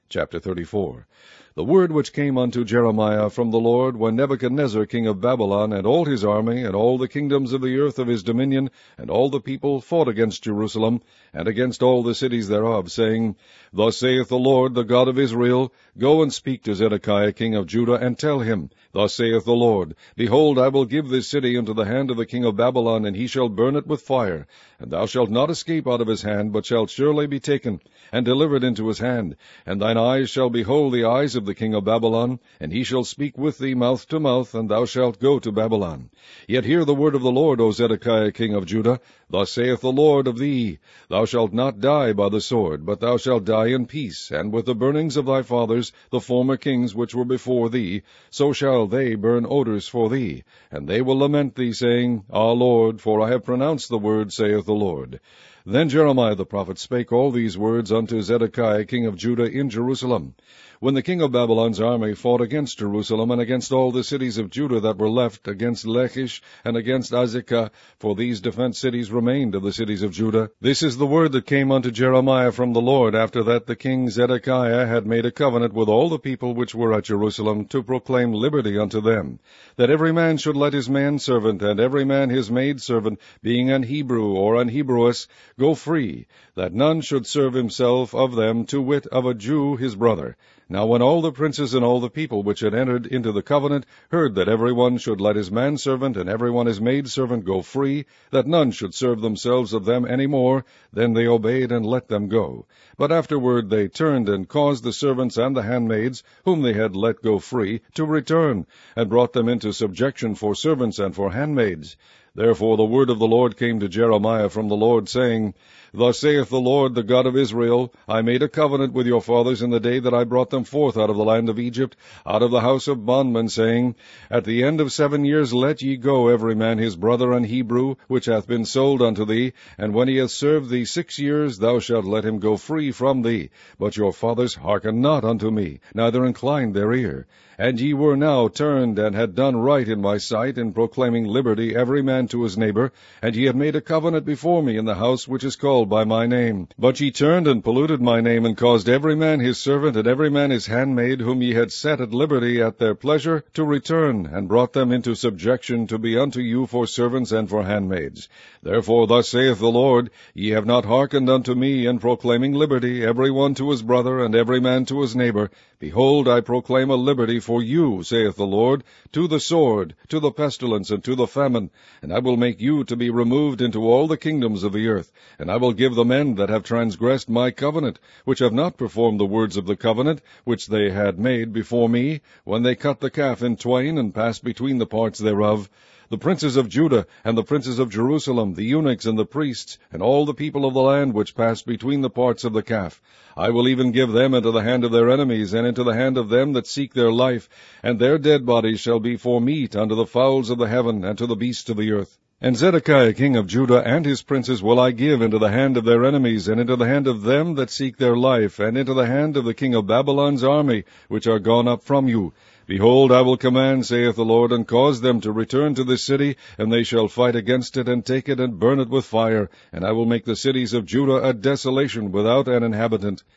Chapter 34. The word which came unto Jeremiah from the Lord, when Nebuchadnezzar king of Babylon, and all his army, and all the kingdoms of the earth of his dominion, and all the people fought against Jerusalem, and against all the cities thereof, saying, Thus saith the Lord, the God of Israel, Go and speak to Zedekiah king of Judah, and tell him, Thus saith the Lord, Behold, I will give this city into the hand of the king of Babylon, and he shall burn it with fire. And thou shalt not escape out of his hand, but shalt surely be taken, and delivered into his hand. And thine eyes shall behold the eyes of the king of Babylon, and he shall speak with thee mouth to mouth, and thou shalt go to Babylon. Yet hear the word of the Lord, O Zedekiah king of Judah. Thus saith the Lord of thee, Thou shalt not die by the sword, but thou shalt die in peace, and with the burnings of thy fathers, the former kings which were before thee, so shall they burn odors for thee. And they will lament thee, saying, Ah, Lord, for I have pronounced the word, saith the Lord. Then Jeremiah the prophet spake all these words unto Zedekiah king of Judah in Jerusalem, when the king of Babylon's army fought against Jerusalem, and against all the cities of Judah that were left, against Lachish, and against Azekah, for these defence cities remained of the cities of Judah. This is the word that came unto Jeremiah from the Lord, after that the king Zedekiah had made a covenant with all the people which were at Jerusalem, to proclaim liberty unto them, that every man should let his manservant, and every man his maidservant, being an Hebrew or an Hebrewess, go free, that none should serve himself of them, to wit, of a Jew his brother. Now when all the princes and all the people which had entered into the covenant heard that every one should let his manservant and every one his maidservant go free, that none should serve themselves of them any more, then they obeyed and let them go. But afterward they turned and caused the servants and the handmaids, whom they had let go free, to return, and brought them into subjection for servants and for handmaids. Therefore the word of the Lord came to Jeremiah from the Lord, saying, Thus saith the Lord, the God of Israel, I made a covenant with your fathers in the day that I brought them forth out of the land of Egypt, out of the house of bondmen, saying, At the end of 7 years let ye go every man his brother an Hebrew, which hath been sold unto thee, and when he hath served thee 6 years, thou shalt let him go free from thee. But your fathers hearkened not unto me, neither inclined their ear. And ye were now turned, and had done right in my sight, in proclaiming liberty every man to his neighbor, and ye had made a covenant before me in the house which is called by my name. But ye turned and polluted my name, and caused every man his servant, and every man his handmaid, whom ye had set at liberty at their pleasure, to return, and brought them into subjection to be unto you for servants and for handmaids. Therefore thus saith the Lord, Ye have not hearkened unto me in proclaiming liberty, every one to his brother, and every man to his neighbor. Behold, I proclaim a liberty for you, saith the Lord, to the sword, to the pestilence, and to the famine. And I will make you to be removed into all the kingdoms of the earth. And I will give the men that have transgressed my covenant, which have not performed the words of the covenant, which they had made before me, when they cut the calf in twain, and passed between the parts thereof, the princes of Judah, and the princes of Jerusalem, the eunuchs and the priests, and all the people of the land which passed between the parts of the calf. I will even give them into the hand of their enemies, and into the hand of them that seek their life, and their dead bodies shall be for meat unto the fowls of the heaven, and to the beasts of the earth. And Zedekiah king of Judah and his princes will I give into the hand of their enemies, and into the hand of them that seek their life, and into the hand of the king of Babylon's army, which are gone up from you. Behold, I will command, saith the Lord, and cause them to return to this city, and they shall fight against it, and take it, and burn it with fire. And I will make the cities of Judah a desolation without an inhabitant.